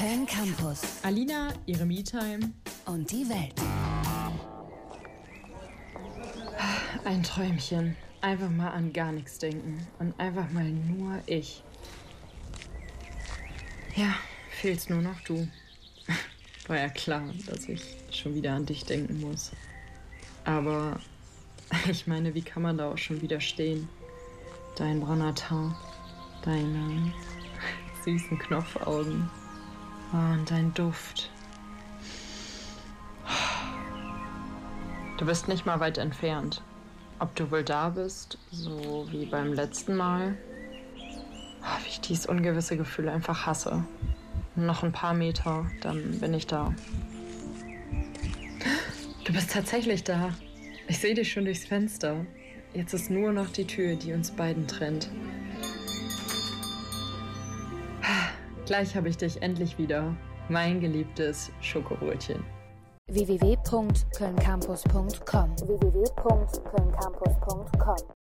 Köln Campus. Alina, ihre Me-Time. Und die Welt. Ein Träumchen. Einfach mal an gar nichts denken. Und einfach mal nur ich. Ja, fehlst nur noch du. War ja klar, dass ich schon wieder an dich denken muss. Aber ich meine, wie kann man da auch schon wieder stehen? Dein brauner Teint, deine süßen Knopfaugen und dein Duft. Du bist nicht mal weit entfernt. Ob du wohl da bist, so wie beim letzten Mal? Wie ich dieses ungewisse Gefühl einfach hasse. Noch ein paar Meter, dann bin ich da. Du bist tatsächlich da. Ich sehe dich schon durchs Fenster. Jetzt ist nur noch die Tür, die uns beiden trennt. Gleich habe ich dich endlich wieder. Mein geliebtes Schokorötchen. www.kölncampus.com